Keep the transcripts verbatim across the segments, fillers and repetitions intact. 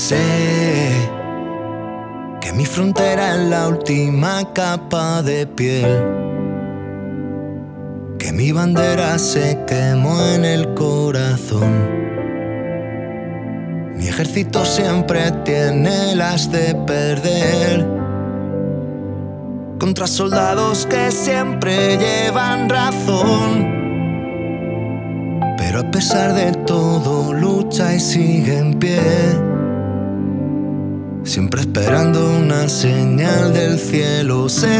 Sé que mi frontera es la última capa de piel, que mi bandera se quemó en el corazón. Mi ejército siempre tiene las de perder contra soldados que siempre llevan razón. Pero a pesar de todo lucha y sigue en pie, siempre esperando una señal del cielo. Sé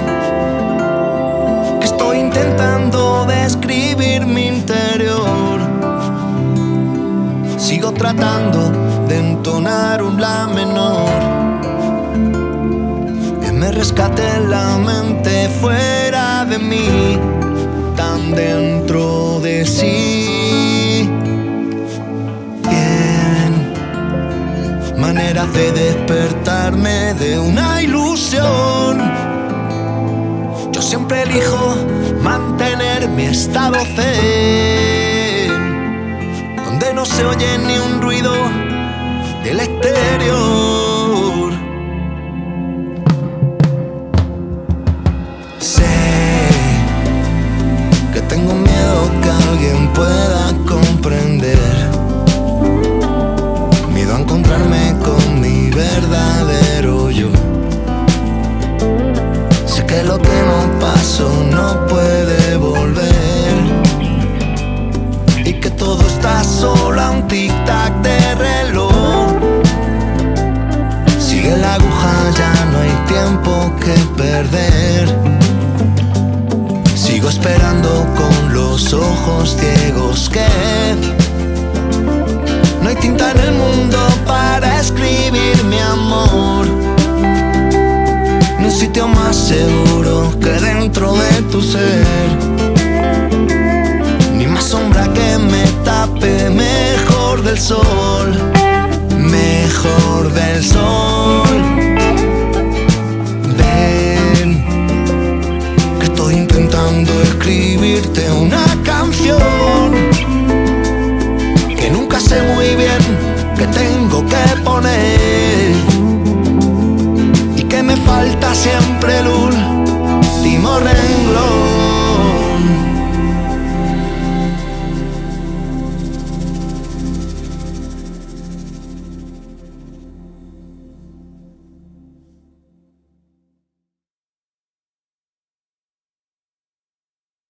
que estoy intentando describir mi interior. Sigo tratando de entonar un la menor que me rescate la mente fuera de mí, tan dentro de sí. Bien, manera de despertarme de una ilusión. Yo siempre elijo mantener mi estado zen, donde no se oye ni un ruido del exterior. Sé que tengo miedo que alguien pueda comprender, miedo a encontrarme con mi verdadero yo. Sé que lo que no pasó no puede volver, y que todo está solo a un tic-tac de reloj. Sigue la aguja, ya no hay tiempo que perder. Sigo esperando con los ojos ciegos que no hay tinta en el mundo para escribir mi amor. Ni un sitio más seguro que dentro de tu ser, ni más sombra que me tape mejor del sol, mejor del sol. Ven, que estoy intentando escribirte una canción que nunca sé muy bien que tengo que poner, y que me falta siempre el último renglón.